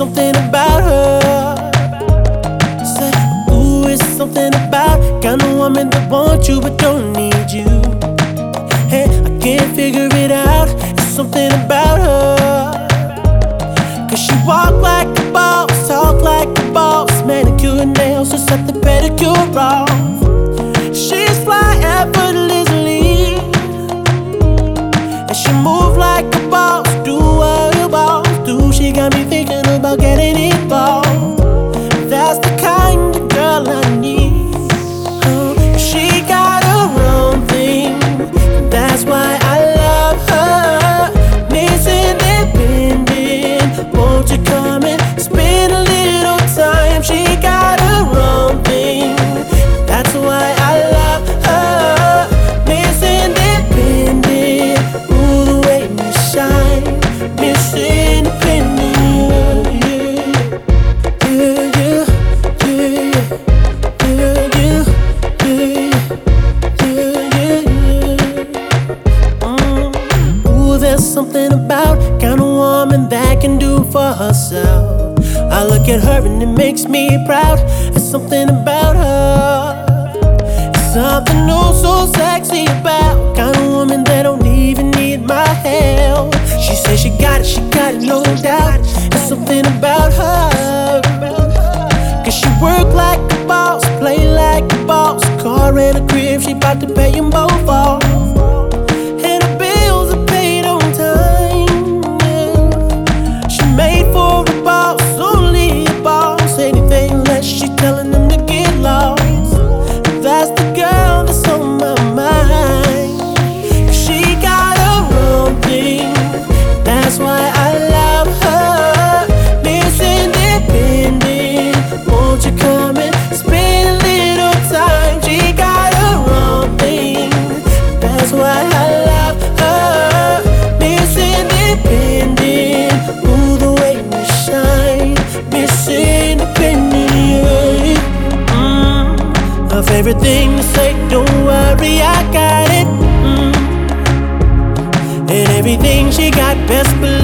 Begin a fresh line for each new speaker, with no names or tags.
something about her. Say, ooh, it's something about kind of woman that wants you but don't need you. Hey, I can't figure it out. It's something about her. Cause she walk like a boss, talk like a boss, manicure and nails to set the pedicure off. She's fly effortlessly, and she move like a boss, do what a boss do. She got me thinking about getting involved. That's the kind of girl I need. She got her own thing, that's why I love her. Miss Independent, won't you come and spend a little time? She got her own thing, that's why I love her. Miss Independent, ooh, the way you shine. Miss Independent, yeah, yeah, yeah, yeah, yeah, yeah. Ooh, there's something about kind of woman that can do for herself. I look at her and it makes me proud. There's something about her, it's something oh so sexy about kind of woman that don't even need my help. She says she got it, no doubt. There's something about her, cause she work like a boss, play like a boss. Car and a crib, she bout to pay them both off. And her bills are paid on time, yeah. She made for a boss, only a boss. Anything less, she telling them to get lost. That's the girl that's on my mind. She got her own thing, that's why I love her. Miss Independent, won't you come and spend a little time? She got her own thing, that's why I love her. Miss Independent, ooh, the way you shine. Miss Independent, her favorite thing to say, don't worry, I got it. And everything she got, best believe